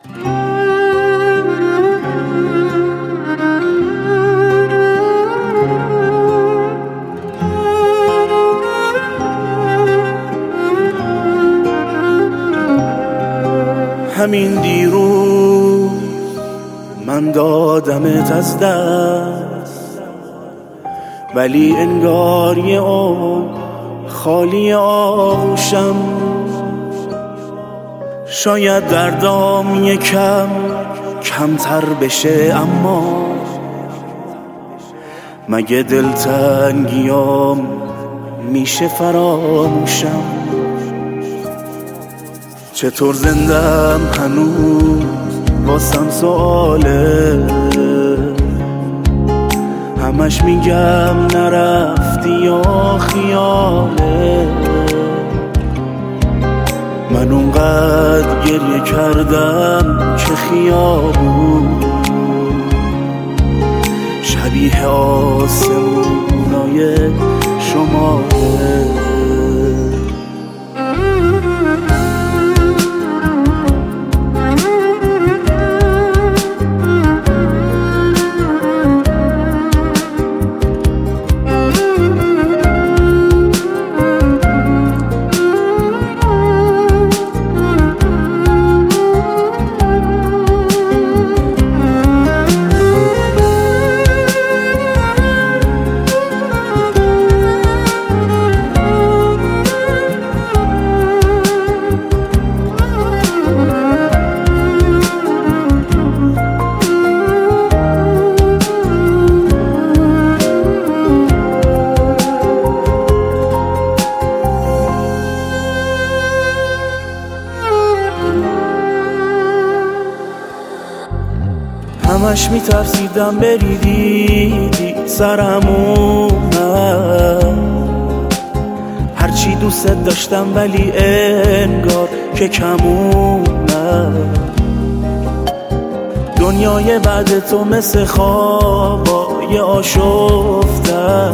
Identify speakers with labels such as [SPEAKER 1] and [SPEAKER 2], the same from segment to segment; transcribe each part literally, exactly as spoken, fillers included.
[SPEAKER 1] همین دیروز من دادمت از دست، ولی انگار یه عمر خالی آغوشم. شاید دردام یکم کمتر بشه، اما مگه دلتنگیام میشه فراموشم؟ چطور زندم هنوز واسم سواله، همش میگم نرفتی یا خیاله. من اونقدر گریه کردم که خیابون شبیه آسمونای شماله. همش میترسیدم بری، دیدی سرمونم. هرچی دوست داشتم ولی انگار که کمونم. دنیای بعد تو مثل خوابای آشفته،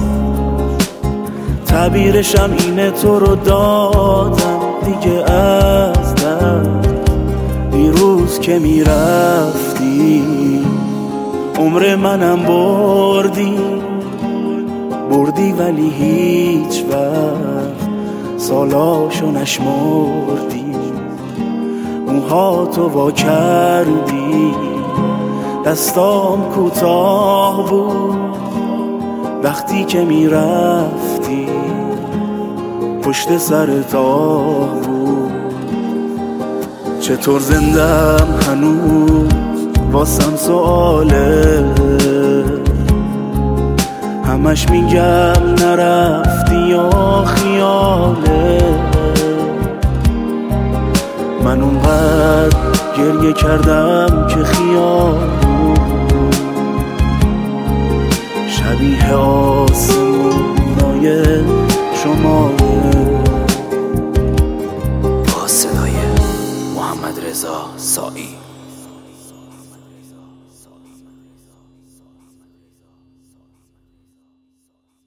[SPEAKER 1] تعبیرشم اینه تو رو دادم دیگه از دست. دیروز که میرفتی عمر منم بردی بردی، ولی هیچ وقت سالاشو نشمردی. موهاتو وا کردی، دستام کوتاه بود وقتی که میرفتی، پشت سرت آه بود. چطور زندم هنوز واسم سواله، همش میگم نرفتی یا خیاله. من اونقدر گریه کردم که خیال بود شبیه آسمونای شماله.
[SPEAKER 2] با صدای محمد رضا سائی.